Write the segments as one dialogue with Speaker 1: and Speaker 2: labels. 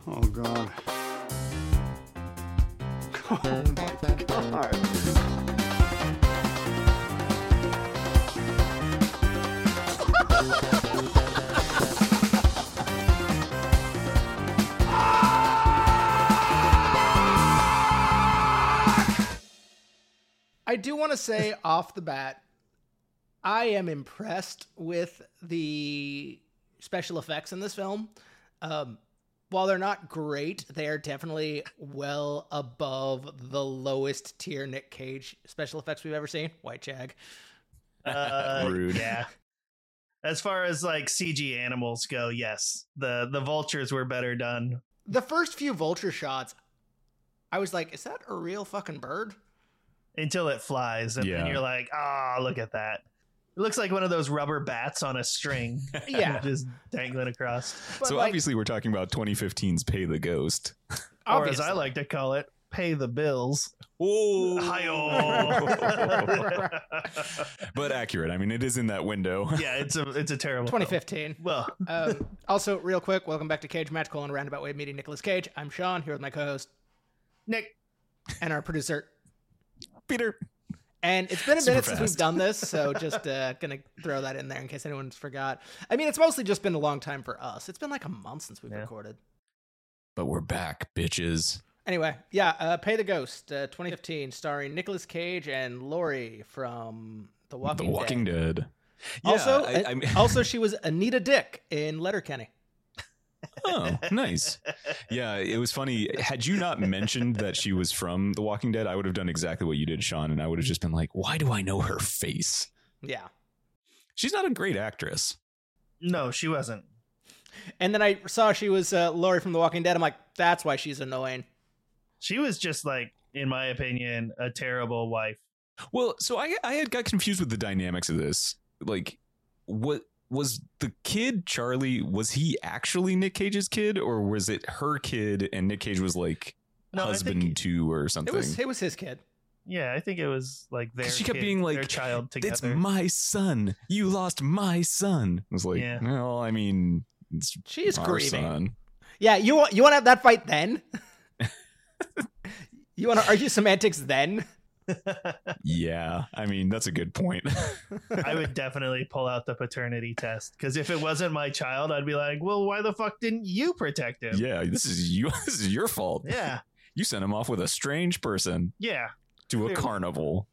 Speaker 1: Oh, God. Oh, my God.
Speaker 2: I do want to say off the bat, I am impressed with the special effects in this film. While they're not great, they are definitely well above the lowest tier Nick Cage special effects we've ever seen. White Jag.
Speaker 3: Rude.
Speaker 4: Yeah. As far as like CG animals go, yes, the vultures were better done.
Speaker 2: The first few vulture shots, I was like, is that a real fucking bird?
Speaker 4: Until it flies, and then you're like, "Ah, look at that! It looks like one of those rubber bats on a string,
Speaker 2: Yeah.
Speaker 4: just dangling across."
Speaker 2: But
Speaker 3: So
Speaker 2: like,
Speaker 3: obviously we're talking about 2015's Pay the Ghost.
Speaker 4: Or as I
Speaker 2: obviously.
Speaker 4: like to call it, pay the bills.
Speaker 3: Oh,
Speaker 4: Hi-oh.
Speaker 3: but accurate. I mean, it is in that window.
Speaker 4: Yeah, it's a terrible film.
Speaker 2: 2015.
Speaker 4: Well,
Speaker 2: Also, real quick, welcome back to Cage Match: Roundabout Way meeting Nicolas Cage. I'm Sean, here with my co-host
Speaker 4: Nick,
Speaker 2: and our producer.
Speaker 3: Peter.
Speaker 2: And it's been a
Speaker 3: Super
Speaker 2: minute since we've
Speaker 3: fast.
Speaker 2: done this, so just gonna throw that in there in case anyone's forgot. I mean, it's mostly just been a long time for us. It's been like a month since we've recorded.
Speaker 3: But we're back, bitches.
Speaker 2: Anyway, yeah, Pay the Ghost, 2015, starring Nicolas Cage and Laurie from The Walking Dead.
Speaker 3: Dead.
Speaker 2: Also,
Speaker 3: I mean,
Speaker 2: also, she was Anita Dick in Letterkenny.
Speaker 3: oh, nice. Yeah, it was funny. Had you not mentioned that she was from The Walking Dead, I would have done exactly what you did, Sean, and I would have just been like, why do I know her face?
Speaker 2: Yeah.
Speaker 3: She's not a great actress.
Speaker 4: no, she wasn't.
Speaker 2: And then I saw she was Laurie from The Walking Dead. I'm like, that's why she's annoying.
Speaker 4: She was just like, in my opinion, a terrible wife.
Speaker 3: Well, so I had got confused with the dynamics of this. Like, what was the kid, Charlie, was he actually Nick Cage's kid, or was it her kid and Nick Cage was like
Speaker 4: No, I
Speaker 3: husband
Speaker 4: think-
Speaker 3: to or something?
Speaker 2: It was his kid.
Speaker 4: Yeah, I think it was like their
Speaker 3: 'Cause she kept
Speaker 4: kid,
Speaker 3: being like,
Speaker 4: their child together.
Speaker 3: That's my son. You lost my son. I was like,
Speaker 4: Yeah.
Speaker 3: well, I mean, it's
Speaker 2: She's
Speaker 3: our
Speaker 2: grieving.
Speaker 3: son.
Speaker 2: Yeah, you want to have that fight then? You want to argue semantics then?
Speaker 3: Yeah, I mean, that's a good point.
Speaker 4: I would definitely pull out the paternity test, because if it wasn't my child, I'd be like, well, why the fuck didn't you protect him?
Speaker 3: Yeah, this is you. This is your fault.
Speaker 4: Yeah.
Speaker 3: You sent him off with a strange person
Speaker 4: Yeah.
Speaker 3: to a
Speaker 4: Clearly.
Speaker 3: carnival.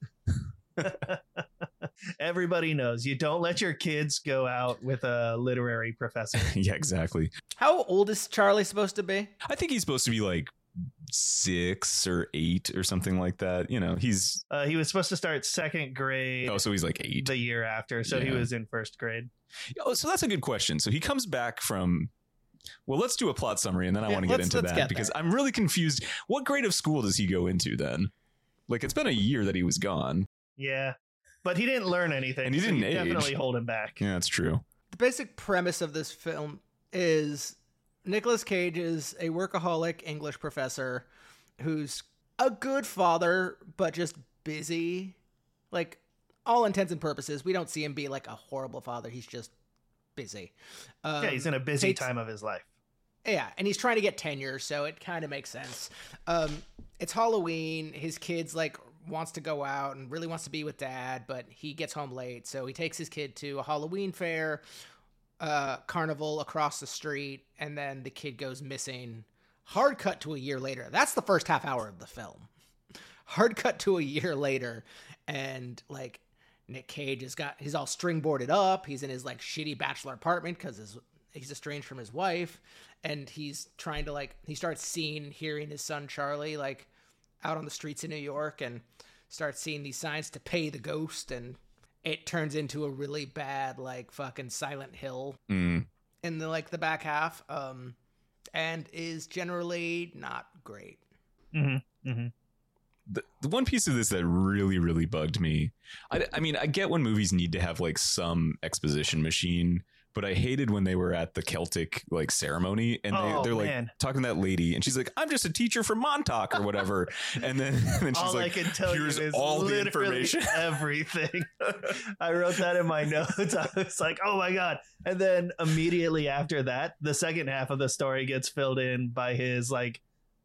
Speaker 4: Everybody knows you don't let your kids go out with a literary professor.
Speaker 3: Yeah, exactly.
Speaker 2: How old is Charlie supposed to be?
Speaker 3: I think he's supposed to be like 6 or 8 or something like that. You know, he's
Speaker 4: He was supposed to start second grade
Speaker 3: so he's like 8.
Speaker 4: the year after, so he
Speaker 3: Yeah.
Speaker 4: was in first grade.
Speaker 3: Oh, so that's a good question. So he comes back from. Well, let's do a plot summary, and then I
Speaker 2: Yeah,
Speaker 3: want to get
Speaker 2: let's
Speaker 3: into that
Speaker 2: get
Speaker 3: because
Speaker 2: there.
Speaker 3: I'm really confused. What grade of school does he go into then? Like, it's been a year that he was gone.
Speaker 4: Yeah. But he didn't learn anything.
Speaker 3: And he
Speaker 4: so
Speaker 3: didn't
Speaker 4: you
Speaker 3: age.
Speaker 4: definitely hold him back.
Speaker 3: Yeah, that's true.
Speaker 2: The basic premise of this film is Nicolas Cage is a workaholic English professor who's a good father, but just busy. Like, all intents and purposes, we don't see him be like a horrible father. He's just busy.
Speaker 4: Yeah, he's in a busy
Speaker 2: takes-
Speaker 4: time of his life.
Speaker 2: Yeah, and he's trying to get tenure, so it kind of makes sense. It's Halloween. His kid's like wants to go out and really wants to be with dad, but he gets home late, so he takes his kid to a Halloween fair, carnival across the street, and then the kid goes missing. Hard cut to a year later. That's the first half hour of the film. Hard cut to a year later, and like Nick Cage he's all stringboarded up. He's in his like shitty bachelor apartment because he's estranged from his wife, and he's trying to like he starts hearing his son Charlie like out on the streets of New York, and starts seeing these signs to pay the ghost, and it turns into a really bad like fucking Silent Hill
Speaker 3: Mm.
Speaker 2: in the back half, and is generally not great.
Speaker 4: Mm-hmm. Mm-hmm.
Speaker 3: The one piece of this that really, really bugged me. I mean, I get when movies need to have like some exposition machine, but I hated when they were at the Celtic like ceremony and they're like
Speaker 4: man.
Speaker 3: talking to that lady and she's like, I'm just a teacher from Montauk or whatever. And then she's
Speaker 4: All
Speaker 3: like,
Speaker 4: I can tell you
Speaker 3: here's
Speaker 4: is
Speaker 3: all the
Speaker 4: literally
Speaker 3: information.
Speaker 4: everything. I wrote that in my notes. I was like, oh my God. And then immediately after that, the second half of the story gets filled in by his like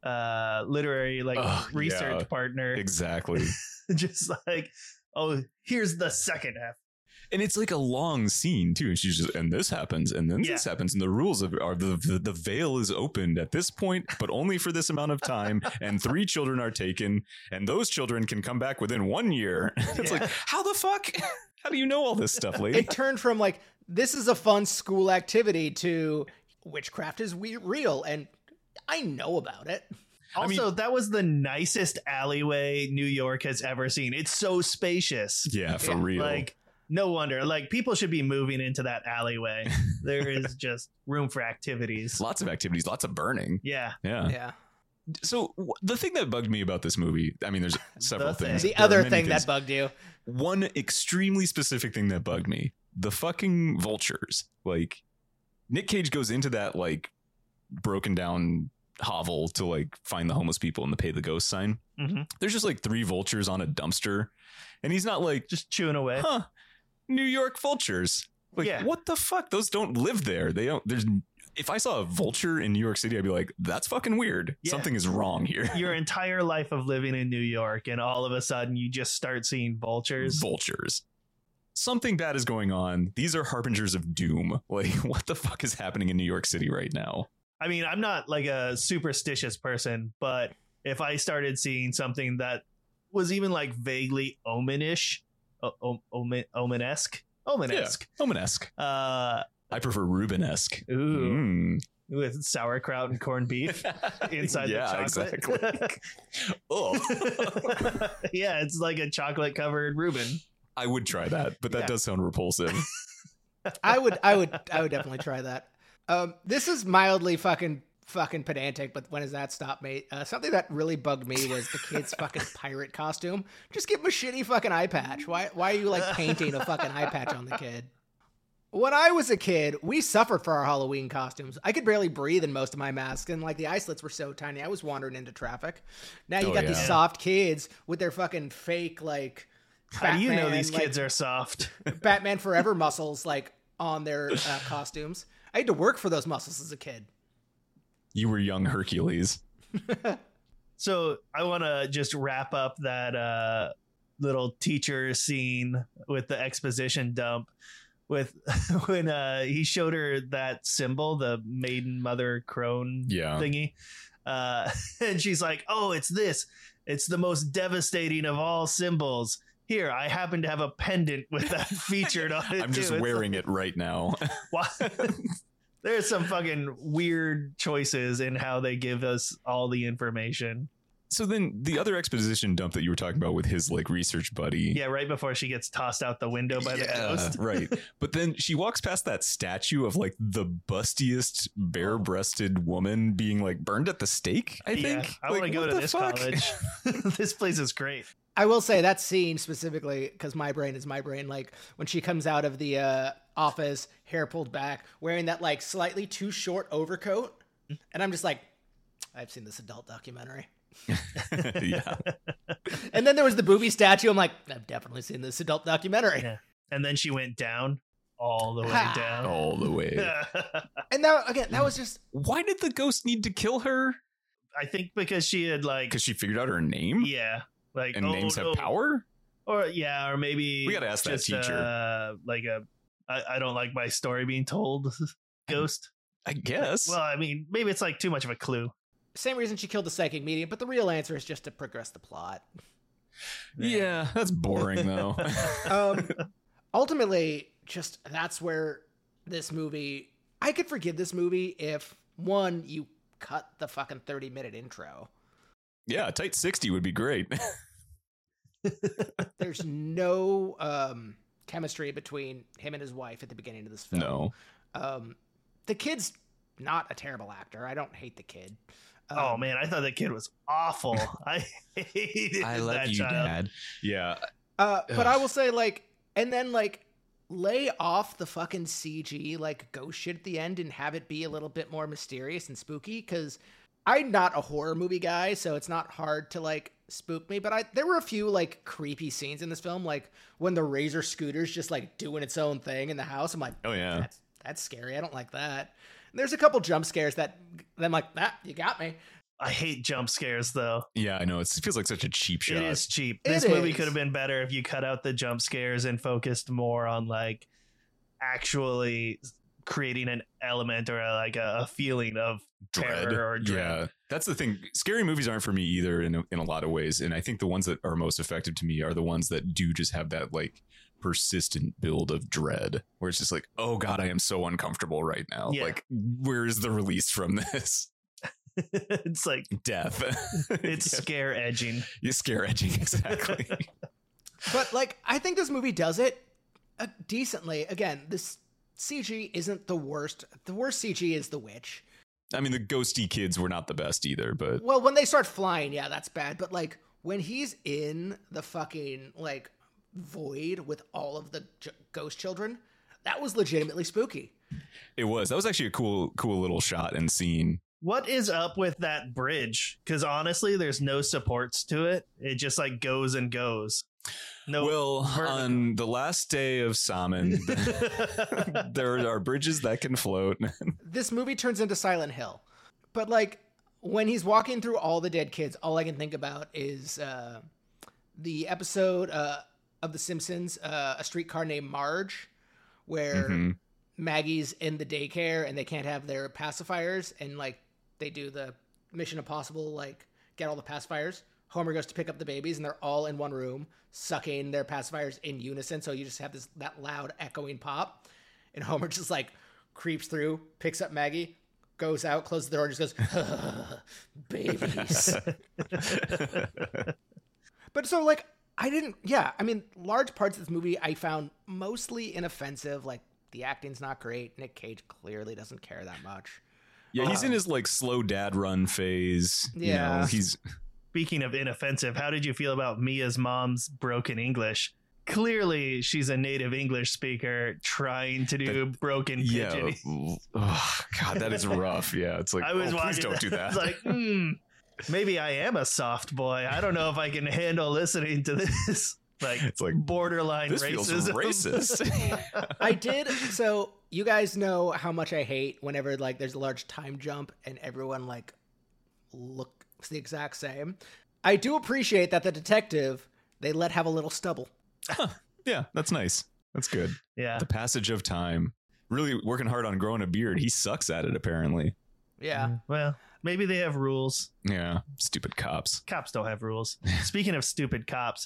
Speaker 4: literary like research partner.
Speaker 3: Exactly.
Speaker 4: Just like, oh, here's the second half.
Speaker 3: And it's like a long scene too. And she's just, and this happens, and then this happens, and the rules are the veil is opened at this point, but only for this amount of time. And 3 children are taken, and those children can come back within 1 year. It's like, how the fuck? How do you know all this stuff, lady?
Speaker 2: It turned from like, this is a fun school activity to witchcraft is real, and I know about it.
Speaker 4: Also, that was the nicest alleyway New York has ever seen. It's so spacious.
Speaker 3: Yeah, for real.
Speaker 4: Like, no wonder. Like, people should be moving into that alleyway. There is just room for activities.
Speaker 3: Lots of activities, lots of burning.
Speaker 4: Yeah.
Speaker 2: Yeah.
Speaker 3: So the thing that bugged me about this movie, I mean, there's several things.
Speaker 2: The
Speaker 3: There are
Speaker 2: other
Speaker 3: many
Speaker 2: thing
Speaker 3: things.
Speaker 2: that bugged you.
Speaker 3: One extremely specific thing that bugged me, the fucking vultures. Like, Nick Cage goes into that like broken down hovel to like find the homeless people and the pay the ghost sign.
Speaker 4: Mm-hmm.
Speaker 3: There's just like 3 vultures on a dumpster, and he's not like,
Speaker 4: Just chewing away.
Speaker 3: huh, New York vultures. Like,
Speaker 4: Yeah.
Speaker 3: what the fuck? Those don't live there. They don't. There's. If I saw a vulture in New York City, I'd be like, that's fucking weird.
Speaker 4: Yeah.
Speaker 3: Something is wrong here.
Speaker 4: Your entire life of living in New York, and all of a sudden you just start seeing vultures.
Speaker 3: Vultures. Something bad is going on. These are harbingers of doom. Like, what the fuck is happening in New York City right now?
Speaker 4: I mean, I'm not like a superstitious person, but if I started seeing something that was even like vaguely omenish, omenesque,
Speaker 3: Omenesque. I prefer Rubenesque.
Speaker 4: ooh, with sauerkraut and corned beef inside the
Speaker 3: Yeah,
Speaker 4: chocolate.
Speaker 3: exactly. Oh,
Speaker 4: Yeah, it's like a chocolate covered Reuben.
Speaker 3: I would try that, but that
Speaker 4: Yeah.
Speaker 3: does sound repulsive.
Speaker 2: I would definitely try that. This is mildly fucking pedantic, but when does that stop me? Something that really bugged me was the kid's fucking pirate costume. Just give him a shitty fucking eye patch. Why are you like painting a fucking eye patch on the kid? When I was a kid, we suffered for our Halloween costumes. I could barely breathe in most of my masks, and like the eye slits were so tiny, I was wandering into traffic. Now you got these soft kids with their fucking fake like.
Speaker 4: How do you know
Speaker 2: Batman,
Speaker 4: these
Speaker 2: like,
Speaker 4: kids are soft?
Speaker 2: Batman Forever muscles like on their costumes? I had to work for those muscles as a kid.
Speaker 3: You were young Hercules.
Speaker 4: So I want to just wrap up that little teacher scene with the exposition dump with when he showed her that symbol, the maiden mother crone thingy. And she's like, oh, it's this. It's the most devastating of all symbols. Here, I happen to have a pendant with that featured on it.
Speaker 3: I'm just wearing it right now.
Speaker 4: Why? There's some fucking weird choices in how they give us all the information.
Speaker 3: So then the other exposition dump that you were talking about with his like research buddy.
Speaker 4: Yeah, right before she gets tossed out the window by the ghost.
Speaker 3: Right. But then she walks past that statue of like the bustiest bare-breasted woman being like burned at the stake, I think.
Speaker 4: I
Speaker 3: Like,
Speaker 4: want to go
Speaker 3: what
Speaker 4: to
Speaker 3: the
Speaker 4: this
Speaker 3: fuck?
Speaker 4: college. This place is great.
Speaker 2: I will say that scene specifically, because my brain is my brain, like when she comes out of the office, hair pulled back, wearing that like slightly too short overcoat. And I'm just like, I've seen this adult documentary.
Speaker 3: Yeah.
Speaker 2: And then there was the booby statue. I'm like, I've definitely seen this adult documentary.
Speaker 4: Yeah. And then she went down all the way
Speaker 2: Ha.
Speaker 4: down.
Speaker 3: All the way.
Speaker 2: And that, again, that was just,
Speaker 3: Why did the ghost need to kill her?
Speaker 4: I think because she had like,
Speaker 3: Because she figured out her name?
Speaker 4: yeah, like
Speaker 3: And names
Speaker 4: no.
Speaker 3: have power?
Speaker 4: Or yeah, or maybe
Speaker 3: We gotta ask that
Speaker 4: just,
Speaker 3: teacher.
Speaker 4: Like I don't like my story being told. Ghost.
Speaker 3: I guess.
Speaker 4: Well, I mean, maybe it's like too much of a clue.
Speaker 2: same reason she killed the psychic medium, but the real answer is just to progress the plot.
Speaker 3: yeah, that's boring though.
Speaker 2: Ultimately, just that's where this movie, I could forgive this movie if, one, you cut the fucking 30-minute intro.
Speaker 3: Yeah, a tight 60 would be great.
Speaker 2: There's no chemistry between him and his wife at the beginning of this film.
Speaker 3: No.
Speaker 2: The kid's not a terrible actor. I don't hate the kid.
Speaker 4: Oh man, I thought that kid was awful. I hated that child.
Speaker 3: Yeah.
Speaker 2: But I will say, like, and then, like, lay off the fucking CG like ghost shit at the end and have it be a little bit more mysterious and spooky, because I'm not a horror movie guy, so it's not hard to like spook me, but there were a few like creepy scenes in this film, like when the Razor scooter's just like doing its own thing in the house. I'm like,
Speaker 3: Oh yeah.
Speaker 2: that's scary. I don't like that. And there's a couple jump scares that I'm like, you got me.
Speaker 4: I hate jump scares though.
Speaker 3: Yeah, I know. It feels like such a cheap shot.
Speaker 4: It is cheap.
Speaker 2: It
Speaker 4: This movie
Speaker 2: is.
Speaker 4: could have been better if you cut out the jump scares and focused more on like actually creating an element or like a feeling of terror or dread.
Speaker 3: Yeah, that's the thing. Scary movies aren't for me either in a lot of ways. And I think the ones that are most effective to me are the ones that do just have that like persistent build of dread where it's just like, oh God, I am so uncomfortable right now.
Speaker 4: Yeah.
Speaker 3: Like, where is the release from this?
Speaker 4: It's like
Speaker 3: Death.
Speaker 4: it's scare edging.
Speaker 3: You scare edging, exactly.
Speaker 2: But like, I think this movie does it decently. Again, this CG isn't the worst. The worst CG is the witch.
Speaker 3: I mean, the ghosty kids were not the best either, but
Speaker 2: Well, when they start flying, yeah, that's bad. But like, when he's in the fucking like void with all of the ghost children, that was legitimately spooky.
Speaker 3: it was. That was actually a cool little shot and scene.
Speaker 4: What is up with that bridge? Because honestly, there's no supports to it. It just like goes and goes. No.
Speaker 3: Well,
Speaker 4: vertical.
Speaker 3: on the last day of Salmon, there are bridges that can float.
Speaker 2: This movie turns into Silent Hill. But like, when he's walking through all the dead kids, all I can think about is the episode of The Simpsons, A Streetcar Named Marge, where
Speaker 3: Mhm.
Speaker 2: Maggie's in the daycare and they can't have their pacifiers, and like they do the Mission Impossible, like get all the pacifiers. Homer goes to pick up the babies and they're all in one room sucking their pacifiers in unison, so you just have that loud echoing pop, and Homer just like creeps through, picks up Maggie, goes out, closes the door, and just goes, babies. But so like, I mean, large parts of this movie I found mostly inoffensive. Like, the acting's not great. Nick Cage clearly doesn't care that much.
Speaker 3: Yeah, he's in his like slow dad run phase.
Speaker 2: Yeah.
Speaker 3: You know, he's
Speaker 4: Speaking of inoffensive, how did you feel about Mia's mom's broken English? Clearly, she's a native English speaker trying to do broken pidgin.
Speaker 3: Oh, God, that is rough. Yeah, it's like,
Speaker 4: I was
Speaker 3: please
Speaker 4: watching
Speaker 3: don't do that.
Speaker 4: It's like, maybe I am a soft boy. I don't know if I can handle listening to this. Like,
Speaker 3: It's like,
Speaker 4: borderline
Speaker 3: this feels
Speaker 4: racism.
Speaker 3: racist.
Speaker 2: I did. So you guys know how much I hate whenever like there's a large time jump and everyone like looks the exact same. I do appreciate that the detective they let have a little stubble.
Speaker 3: Yeah, that's nice. That's good.
Speaker 4: Yeah.
Speaker 3: The passage of time. Really working hard on growing a beard. He sucks at it, apparently.
Speaker 2: Yeah.
Speaker 4: Well, maybe they have rules.
Speaker 3: Yeah, stupid cops.
Speaker 4: Cops don't have rules. Speaking of stupid cops,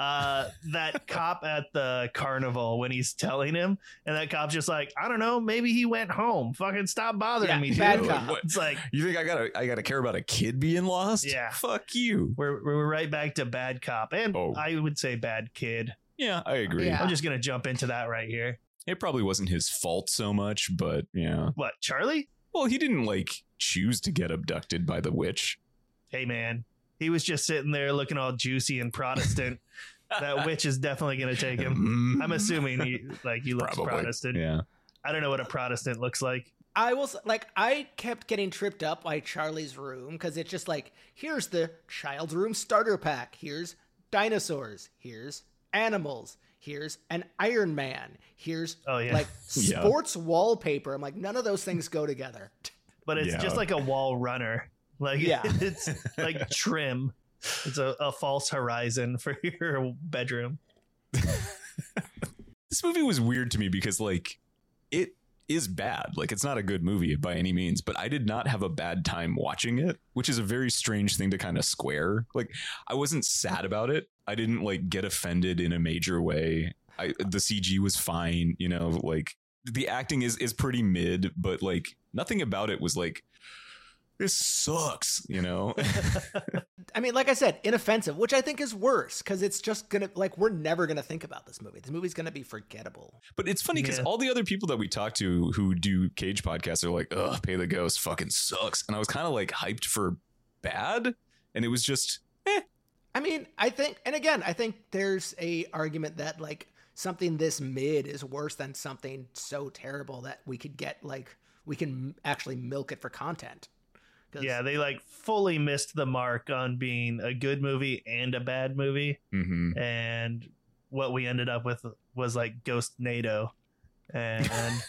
Speaker 4: that cop at the carnival when he's telling him, and that cop's just like, I don't know, maybe he went home. Fucking stop bothering
Speaker 2: Yeah,
Speaker 4: me,
Speaker 2: bad
Speaker 4: dude.
Speaker 2: cop.
Speaker 3: What?
Speaker 4: It's like
Speaker 3: You think I gotta care about a kid being lost?
Speaker 4: Yeah.
Speaker 3: Fuck you.
Speaker 4: we're right back to bad cop, and
Speaker 3: Oh.
Speaker 4: I would say bad kid.
Speaker 3: Yeah, I agree.
Speaker 2: Yeah.
Speaker 4: I'm just gonna jump into that right here.
Speaker 3: It probably wasn't his fault so much, but yeah.
Speaker 4: What, Charlie?
Speaker 3: Well, he didn't like choose to get abducted by the witch.
Speaker 4: Hey man, he was just sitting there looking all juicy and Protestant. That witch is definitely gonna take him. I'm assuming he looks
Speaker 3: Probably.
Speaker 4: Protestant.
Speaker 3: Yeah.
Speaker 4: I don't know what a Protestant looks like.
Speaker 2: I was like, I kept getting tripped up by Charlie's room because it's just like, here's the child's room starter pack. Here's dinosaurs. Here's animals. Here's an Iron Man. Here's
Speaker 4: Oh, yeah.
Speaker 2: like
Speaker 3: Yeah.
Speaker 2: sports wallpaper. I'm like, none of those things go together.
Speaker 4: But it's
Speaker 3: Yeah.
Speaker 4: just like a wall runner. Like,
Speaker 2: Yeah.
Speaker 4: it's like trim. It's a false horizon for your bedroom.
Speaker 3: This movie was weird to me because like it is bad. Like it's not a good movie by any means, but I did not have a bad time watching it, which is a very strange thing to kind of square. Like I wasn't sad about it. I didn't like get offended in a major way. The CG was fine, you know, like the acting is pretty mid, but like nothing about it was like this sucks, you know.
Speaker 2: I mean, like I said, inoffensive, which I think is worse because it's just gonna like we're never gonna think about this movie. This movie's gonna be forgettable.
Speaker 3: But it's funny because
Speaker 4: Yeah.
Speaker 3: all the other people that we talk to who do Cage podcasts are like, ugh, Pay the Ghost fucking sucks. And I was kind of like hyped for bad. And it was just,
Speaker 2: I mean, I think, and again, I think there's a argument that like something this mid is worse than something so terrible that we could get like we can actually milk it for content.
Speaker 4: Yeah, they like fully missed the mark on being a good movie and a bad movie.
Speaker 3: Mm-hmm.
Speaker 4: And what we ended up with was like Ghost NATO. And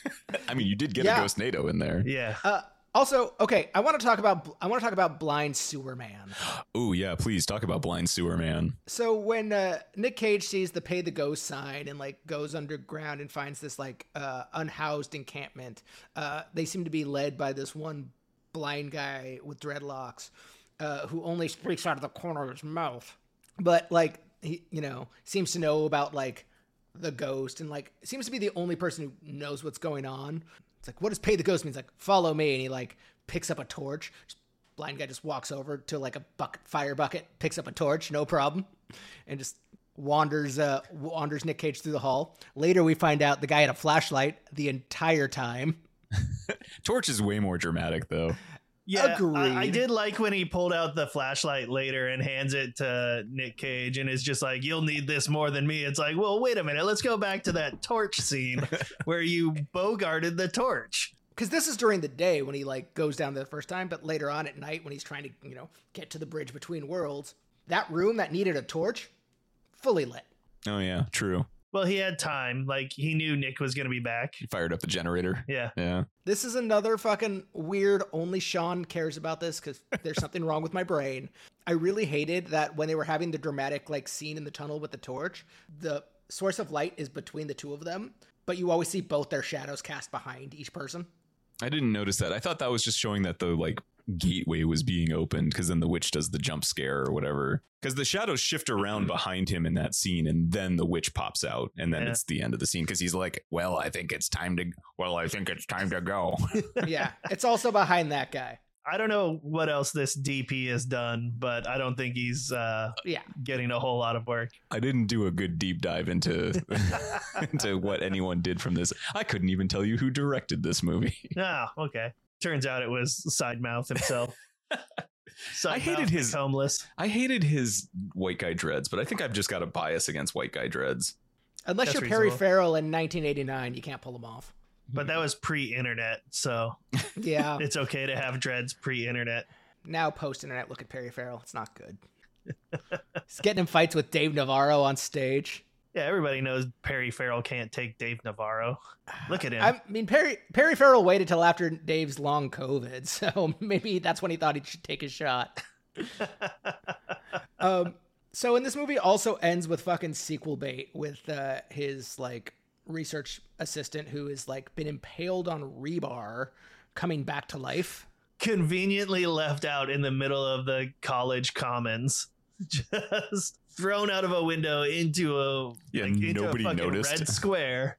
Speaker 3: I mean, you did get
Speaker 2: Yeah.
Speaker 3: a Ghost NATO in there.
Speaker 4: yeah.
Speaker 2: Also, okay, I want to talk about Blind Sewer Man.
Speaker 3: Oh yeah, please talk about Blind Sewer Man.
Speaker 2: So when Nick Cage sees the pay the ghost sign and like goes underground and finds this like unhoused encampment, they seem to be led by this one blind guy with dreadlocks who only speaks out of the corner of his mouth, but like he seems to know about like the ghost and like seems to be the only person who knows what's going on. It's like, what does pay the ghost mean? It's like, follow me. And he like picks up a torch. Blind guy just walks over to like a fire bucket, picks up a torch, no problem, and just wanders Nick Cage through the hall. Later, we find out the guy had a flashlight the entire time.
Speaker 3: Torch is way more dramatic though.
Speaker 4: Yeah,
Speaker 2: Agreed.
Speaker 4: I did like when he pulled out the flashlight later and hands it to Nick Cage and is just like, you'll need this more than me. It's like, well, wait a minute. Let's go back to that torch scene where you bogarted the torch.
Speaker 2: Because this is during the day when he like goes down there the first time, but later on at night when he's trying to get to the bridge between worlds, that room that needed a torch, fully lit.
Speaker 3: Oh yeah, true.
Speaker 4: Well, he had time. Like, he knew Nick was going to be back.
Speaker 3: He fired up the generator.
Speaker 4: Yeah.
Speaker 3: Yeah.
Speaker 2: This is another fucking weird, only Sean cares about this because there's something wrong with my brain. I really hated that when they were having the dramatic like scene in the tunnel with the torch, the source of light is between the two of them, but you always see both their shadows cast behind each person.
Speaker 3: I didn't notice that. I thought that was just showing that the like gateway was being opened because then the witch does the jump scare or whatever. Because the shadows shift around behind him in that scene, and then the witch pops out, and then it's the end of the scene because he's like, "Well, I think it's time to go."
Speaker 2: Yeah, it's also behind that guy.
Speaker 4: I don't know what else this DP has done, but I don't think he's getting a whole lot of work.
Speaker 3: I didn't do a good deep dive into into what anyone did from this. I couldn't even tell you who directed this movie.
Speaker 4: Oh, okay. Turns out it was Sidemouth himself.
Speaker 3: I hated his
Speaker 4: homeless.
Speaker 3: I hated his white guy dreads, but I think I've just got a bias against white guy dreads.
Speaker 2: Unless
Speaker 4: That's
Speaker 2: you're Perry
Speaker 4: reasonable.
Speaker 2: Farrell in 1989, you can't pull them off.
Speaker 4: But that was pre-internet, so
Speaker 2: Yeah.
Speaker 4: it's okay to have dreads pre-internet.
Speaker 2: Now post-internet, look at Perry Farrell. It's not good. He's getting in fights with Dave Navarro on stage.
Speaker 4: Yeah, everybody knows Perry Farrell can't take Dave Navarro. Look at him.
Speaker 2: I mean, Perry Farrell waited till after Dave's long COVID, so maybe that's when he thought he should take his shot. So in this movie also ends with fucking sequel bait with his like research assistant who is like been impaled on rebar coming back to life.
Speaker 4: Conveniently left out in the middle of the college commons. Just thrown out of a window into a into
Speaker 3: nobody
Speaker 4: a fucking
Speaker 3: noticed.
Speaker 4: red square.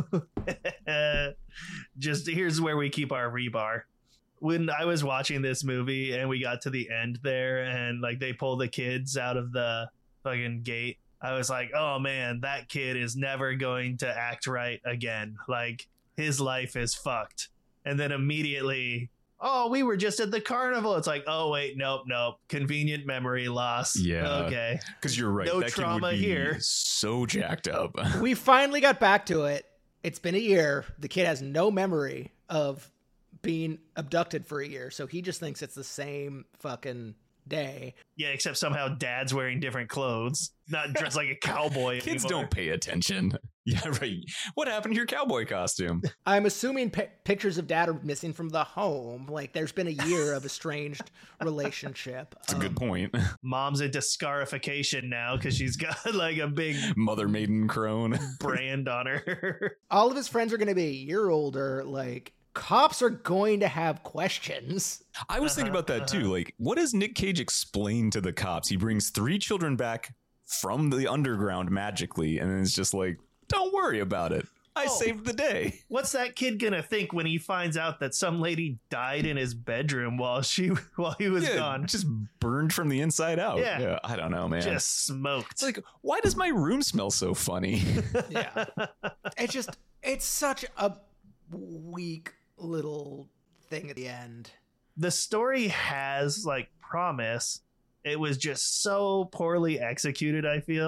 Speaker 4: Just here's where we keep our rebar. When I was watching this movie and we got to the end there and like they pull the kids out of the fucking gate, I was like, oh man, that kid is never going to act right again. Like his life is fucked. And then immediately, oh, we were just at the carnival. It's like, oh wait, nope. Convenient memory loss.
Speaker 3: Yeah.
Speaker 4: Okay.
Speaker 3: Because you're right.
Speaker 4: No
Speaker 3: that kid
Speaker 4: trauma
Speaker 3: would be
Speaker 4: here.
Speaker 3: so jacked up.
Speaker 2: We finally got back to it. It's been a year. The kid has no memory of being abducted for a year, so he just thinks it's the same fucking day.
Speaker 4: Yeah, except somehow dad's wearing different clothes, not dressed like a cowboy.
Speaker 3: Kids
Speaker 4: anymore.
Speaker 3: don't pay attention. Yeah, right. What happened to your cowboy costume?
Speaker 2: I'm assuming pictures of dad are missing from the home. Like, there's been a year of estranged relationship.
Speaker 3: That's a good point.
Speaker 4: Mom's into scarification now because she's got like a big
Speaker 3: Mother Maiden crone.
Speaker 4: brand on her.
Speaker 2: All of his friends are going to be a year older. Like, cops are going to have questions.
Speaker 3: I was thinking about that too. Like, what does Nick Cage explain to the cops? He brings 3 children back from the underground magically, and then it's just like, don't worry about it. I saved the day.
Speaker 4: What's that kid gonna think when he finds out that some lady died in his bedroom while he was gone?
Speaker 3: Just burned from the inside out.
Speaker 4: Yeah.
Speaker 3: I don't know, man.
Speaker 4: Just smoked.
Speaker 3: It's like, why does my room smell so funny?
Speaker 2: Yeah. It's such a weak little thing at the end.
Speaker 4: The story has like promise. It was just so poorly executed, I feel,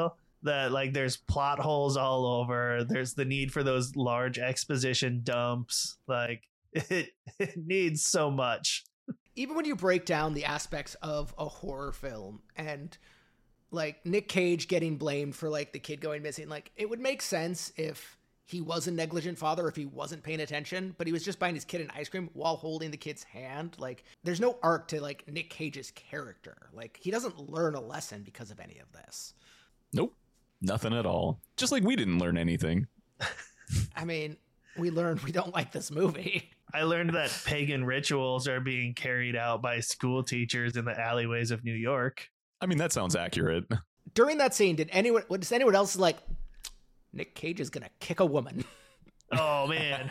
Speaker 4: that like there's plot holes all over. There's the need for those large exposition dumps. Like it needs so much.
Speaker 2: Even when you break down the aspects of a horror film and like Nick Cage getting blamed for like the kid going missing, like it would make sense if he was a negligent father, if he wasn't paying attention, but he was just buying his kid an ice cream while holding the kid's hand. Like there's no arc to like Nick Cage's character. Like he doesn't learn a lesson because of any of this.
Speaker 3: Nope. Nothing at all. Just like we didn't learn anything.
Speaker 2: I mean, we learned we don't like this movie.
Speaker 4: I learned that pagan rituals are being carried out by school teachers in the alleyways of New York.
Speaker 3: I mean, that sounds accurate.
Speaker 2: During that scene, did anyone else like, Nick Cage is gonna kick a woman?
Speaker 4: Oh man.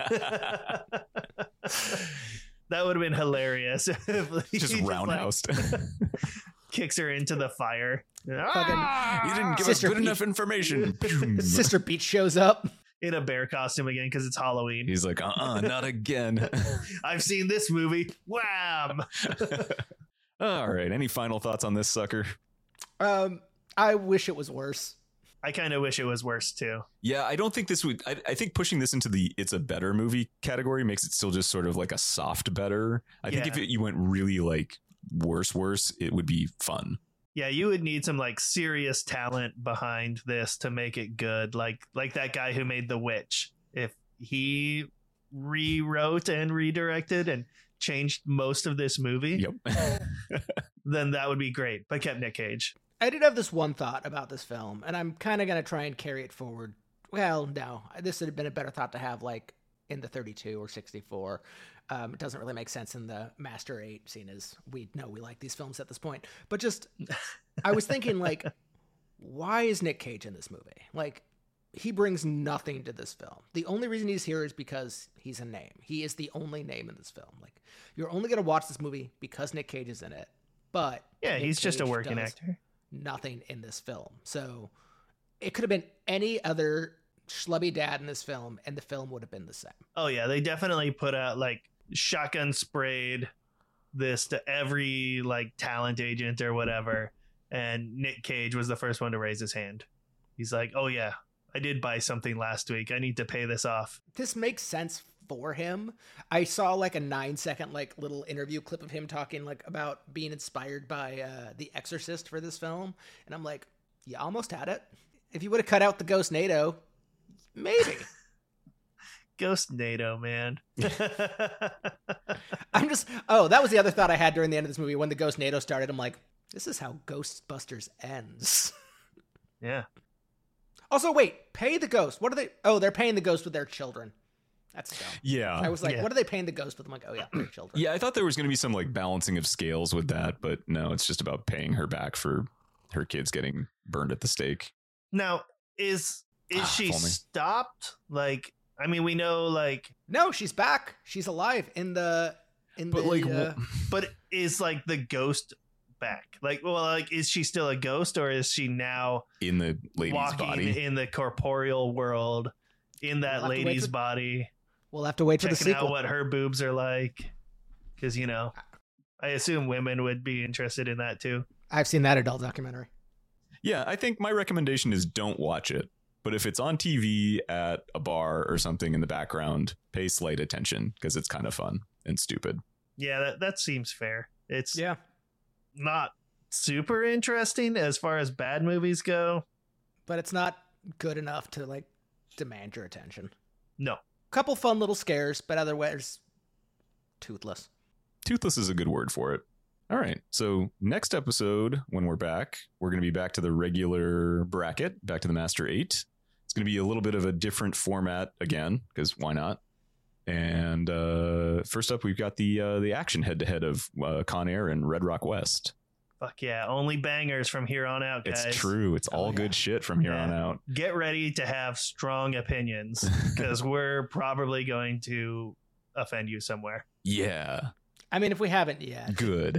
Speaker 4: That would have been hilarious. If he
Speaker 3: Just roundhoused.
Speaker 4: Kicks her into the fire.
Speaker 3: You didn't give us
Speaker 2: Sister
Speaker 3: good
Speaker 2: Pete.
Speaker 3: enough information.
Speaker 2: Sister Pete shows up.
Speaker 4: In a bear costume again because it's Halloween.
Speaker 3: He's like, not again.
Speaker 4: I've seen this movie. Wham!
Speaker 3: All right. Any final thoughts on this sucker?
Speaker 2: I wish it was worse.
Speaker 4: I kind of wish it was worse too.
Speaker 3: Yeah, I don't think this would. I think pushing this into the it's a better movie category makes it still just sort of like a soft better. I think if you went really like worse, it would be fun.
Speaker 4: Yeah, you would need some like serious talent behind this to make it good. Like that guy who made The Witch. If he rewrote and redirected and changed most of this movie,
Speaker 3: Yep.
Speaker 4: then that would be great. But kept Nick Cage.
Speaker 2: I did have this one thought about this film, and I'm kind of going to try and carry it forward. Well, no, this would have been a better thought to have like in the 32 or 64. It doesn't really make sense in the Master 8 scene, as we know we like these films at this point. But just, I was thinking like, why is Nick Cage in this movie? Like, he brings nothing to this film. The only reason he's here is because he's a name. He is the only name in this film. Like, you're only going to watch this movie because Nick Cage is in it. But
Speaker 4: Yeah,
Speaker 2: Nick
Speaker 4: he's just a
Speaker 2: Cage
Speaker 4: working
Speaker 2: does
Speaker 4: actor.
Speaker 2: Nothing in this film. So it could have been any other schlubby dad in this film, and the film would have been the same.
Speaker 4: Oh yeah, they definitely put out like shotgun sprayed this to every like talent agent or whatever, and Nick Cage was the first one to raise his hand. He's like, oh yeah, I did buy something last week, I need to pay this off.
Speaker 2: This makes sense for him. I saw like a 9-second like little interview clip of him talking like about being inspired by The Exorcist for this film, and I'm like, you almost had it. If you would have cut out the Ghost NATO, maybe.
Speaker 4: Ghost NATO, man.
Speaker 2: I'm just, that was the other thought I had during the end of this movie. When the Ghost NATO started, I'm like, this is how Ghostbusters ends.
Speaker 4: Yeah.
Speaker 2: Also, wait, pay the ghost. What are they? Oh, they're paying the ghost with their children. That's dumb.
Speaker 3: Yeah.
Speaker 2: I was like,
Speaker 4: Yeah.
Speaker 2: what are they paying the ghost with? I'm like, oh yeah, their children.
Speaker 3: Yeah, I thought there was going to be some like balancing of scales with that, but no, it's just about paying her back for her kids getting burned at the stake.
Speaker 4: Now, is she
Speaker 3: if only.
Speaker 4: stopped? Like, I mean, we know like,
Speaker 2: No, she's back. She's alive in the.
Speaker 3: But like,
Speaker 4: but is like the ghost back? Like, well, like, is she still a ghost, or is she now
Speaker 3: in the lady's
Speaker 4: walking
Speaker 3: body.
Speaker 4: in the corporeal world in that
Speaker 2: We'll have to wait
Speaker 4: lady's
Speaker 2: for-
Speaker 4: body,
Speaker 2: we'll have to wait for the
Speaker 4: checking
Speaker 2: sequel.
Speaker 4: out what her boobs are like? Because I assume women would be interested in that too.
Speaker 2: I've seen that adult documentary.
Speaker 3: Yeah, I think my recommendation is don't watch it. But if it's on TV at a bar or something in the background, pay slight attention because it's kind of fun and stupid.
Speaker 4: Yeah, that seems fair. It's
Speaker 2: Yeah.
Speaker 4: not super interesting as far as bad movies go.
Speaker 2: But it's not good enough to like demand your attention.
Speaker 4: No.
Speaker 2: Couple fun little scares, but otherwise toothless.
Speaker 3: Toothless is a good word for it. All right. So next episode, when we're back, we're going to be back to the regular bracket, back to the Master 8. It's going to be a little bit of a different format again, because why not? And first up, we've got the action head-to-head of Con Air and Red Rock West.
Speaker 4: Fuck yeah. Only bangers from here on out, guys.
Speaker 3: It's true. It's all
Speaker 2: yeah.
Speaker 3: good shit from here on out.
Speaker 4: Get ready to have strong opinions because we're probably going to offend you somewhere.
Speaker 3: Yeah.
Speaker 2: I mean, if we haven't yet.
Speaker 3: Good.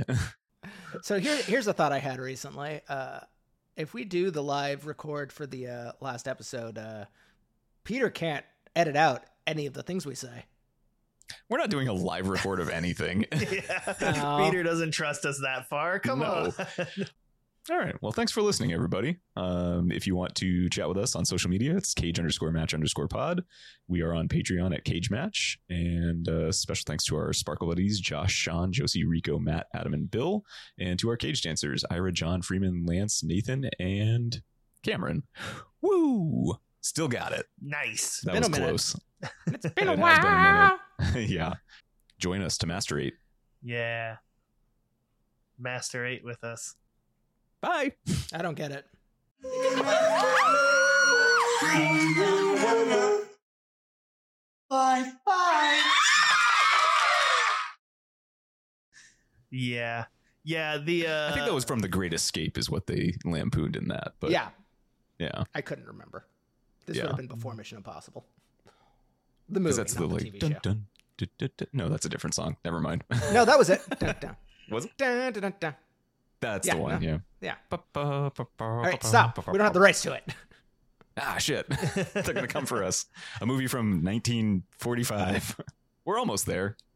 Speaker 2: So here's a thought I had recently. If we do the live record for the last episode, Peter can't edit out any of the things we say.
Speaker 3: We're not doing a live record of anything.
Speaker 4: Yeah.
Speaker 2: No.
Speaker 4: Peter doesn't trust us that far. Come
Speaker 3: No.
Speaker 4: on.
Speaker 3: All right. Well, thanks for listening, everybody. If you want to chat with us on social media, it's cage_match_pod. We are on Patreon at Cage Match. And special thanks to our Sparkle buddies, Josh, Sean, Josie, Rico, Matt, Adam, and Bill. And to our cage dancers, Ira, John, Freeman, Lance, Nathan, and Cameron. Woo! Still got it.
Speaker 4: Nice.
Speaker 3: That
Speaker 2: Been
Speaker 3: was
Speaker 2: a minute.
Speaker 3: close.
Speaker 2: It's been a
Speaker 3: It has been a
Speaker 2: while.
Speaker 3: minute. Yeah. Join us to masturbate.
Speaker 4: Yeah. Master 8 with us.
Speaker 3: Bye.
Speaker 2: I don't get it.
Speaker 1: Bye.
Speaker 4: Yeah. Yeah,
Speaker 3: I think that was from The Great Escape is what they lampooned in that. But
Speaker 2: Yeah,
Speaker 3: yeah.
Speaker 2: I couldn't remember. This
Speaker 3: Yeah.
Speaker 2: would have been before Mission Impossible. The
Speaker 3: Because
Speaker 2: movie,
Speaker 3: that's
Speaker 2: not
Speaker 3: the
Speaker 2: the
Speaker 3: like
Speaker 2: TV
Speaker 3: dun,
Speaker 2: show.
Speaker 3: dun, dun, dun, dun. No, that's a different song. Never mind.
Speaker 2: No, that was it. Dun, dun.
Speaker 3: Was it?
Speaker 2: Dun, dun, dun, dun.
Speaker 3: That's
Speaker 2: Yeah,
Speaker 3: the one.
Speaker 2: no.
Speaker 3: Yeah.
Speaker 2: Yeah.
Speaker 3: All
Speaker 2: All right, stop. We don't have the rights to it.
Speaker 3: Ah, shit. They're gonna come for us. A movie from 1945. We're almost there.